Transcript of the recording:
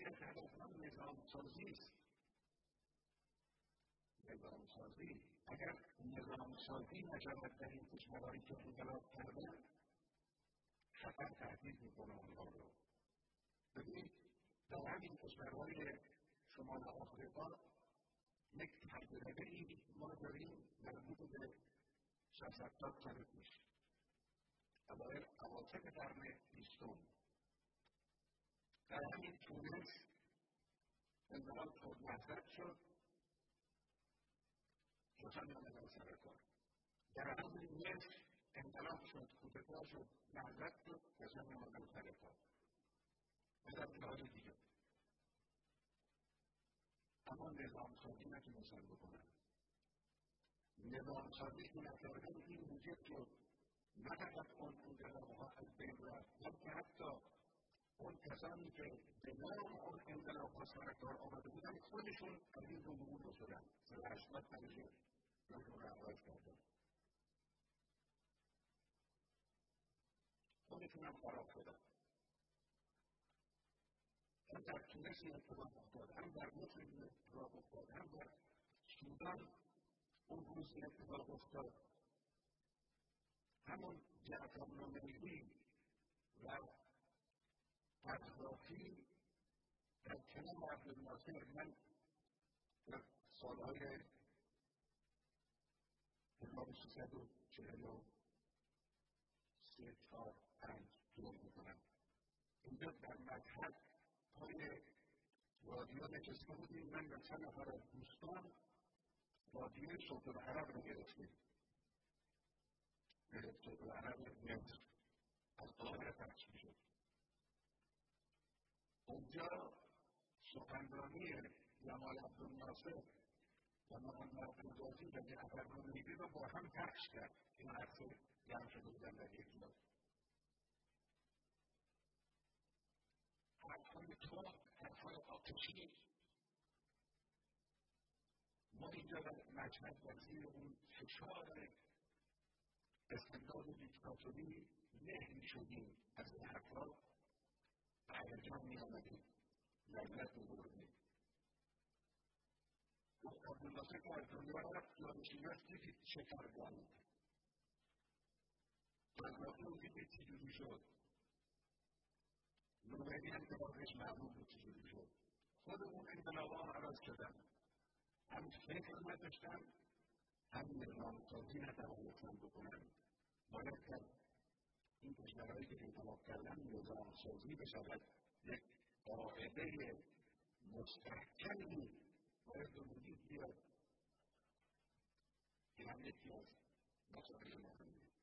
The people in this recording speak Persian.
یکی از هدفان نظامسازی است. نظامسازی اگر نظامسازی نشود در این کشورهایی که انقلاب کردن خطر تهدید میکنه آنها رو. ببینید در همین کشورهای شمال آفریقا یک تجربه‌ای ما داریم در حدود 60-70 سال پیش. اواسط قرن 20 در همین تونس انقلاب شد، مهزت شد، کسان آمدن سر کار. در همین مصر انقلاب شد، کودتا شد، مهزت شد، کسان آمدن سر کار. و در جاهای دیگه. اما نظامسازی نتونستن بکنن. نظامسازی که نکردن این موجب شد نه فقط اون انقلابها از بین رفت، بلکه حتی اون کسانی که به نام اون انقلابها سر کار آمده بودن خودشون از این جمهور شدن. 80 درجه جمهور رو عوض کردن. خودشون هم خراب شدن. هم در تونس این اتفاق افتاد، هم در مصر این اتفاق افتاد، هم در سودان اون روز این اتفاق افتاد. همون جعفر نمیری و قذافی در کنار عبدالناصر، من در سالهای 1343-45 جور میکنم. اینجا در مشهد پای رادیو نشسته بودیم، من و 3 نفر از دوستان رادیوی صوت العرب رو گرفتیم. صوت العرب مصر از قاهره پخش میشد. اونجا سخنرانی جمال عبدالناصر و محمد قذافی و جعفر نمیری رو با هم پخش کرد. این عرصه جمع شده بودن در یک جا. حرفهای تند، حرفهای آتشی. ما اینجا در مشهد در زیر اون فشار استبداد دیکتاتوری له میشدیم، از این حرفها به هیجان میآمدیم، لذت میبردیم. عبدالناصر که از دنیا رفت، جانشیناش دیدید شکرگان. قذافی رو دیدید چجوری شد. نوبری هم که باقیش معلوم بود چجوری شد. خود اون انقلاب‌ها هم عوض شدن. هم فکر نداشتن، هم نظامسازی نتوانستن بکنن. باید که این کشورهایی که انقلاب کردن نظامسازی بشود، یک قاعده مستحکمی باید به وجود بیاد. این هم یکی از مسائل مهمی.